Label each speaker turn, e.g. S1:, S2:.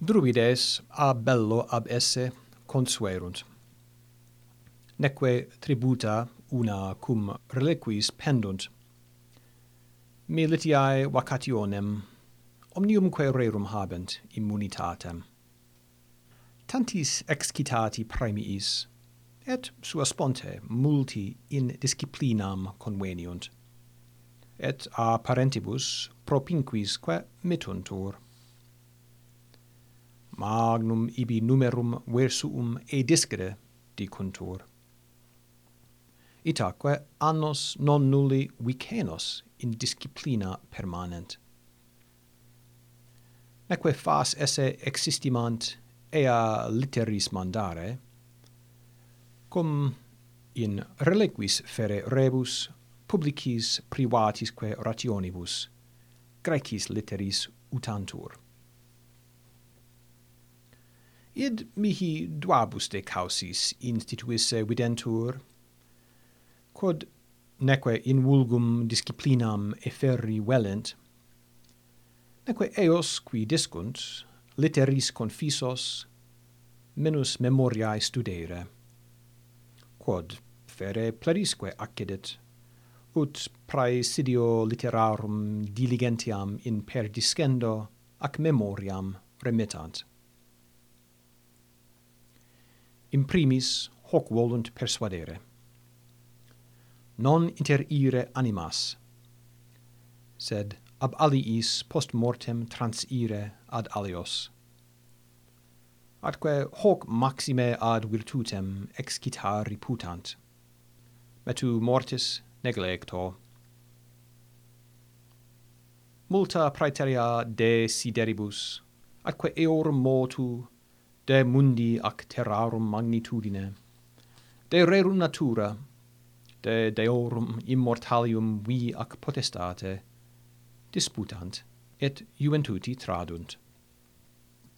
S1: druides a bello ab esse consuerunt. Neque tributa una cum reliquis pendunt. Militiae vacationem omniumque rerum habent immunitatem. Tantis excitati praemiis, et sua sponte multi in disciplinam conveniunt, et a parentibus propinquisque mittuntur. Magnum ibi numerum versuum ediscere dicuntur. Itaque annos non nulli vicenos in disciplina permanent. Neque fas esse existimant ea litteris mandare, cum in reliquis fere rebus publicis privatisque rationibus Graecis litteris utantur. Id mihi duabus de causis instituisse videntur, quod neque in vulgum disciplinam efferri velent, neque eos qui discunt litteris confisos minus memoriae studere, quod fere plerisque accidit, ut praesidio litterarum diligentiam in perdiscendo ac memoriam remittant. Imprimis hoc volunt persuadere. Non inter ire animas, sed ab aliis post mortem transire ad alios. Atque hoc maxime ad virtutem excitar reputant, metu mortis neglecto. Multa praeterea de sideribus, atque eorum motu, de mundi ac terrarum magnitudine, de rerum natura, de deorum immortalium vi ac potestate, disputant, et juventuti tradunt.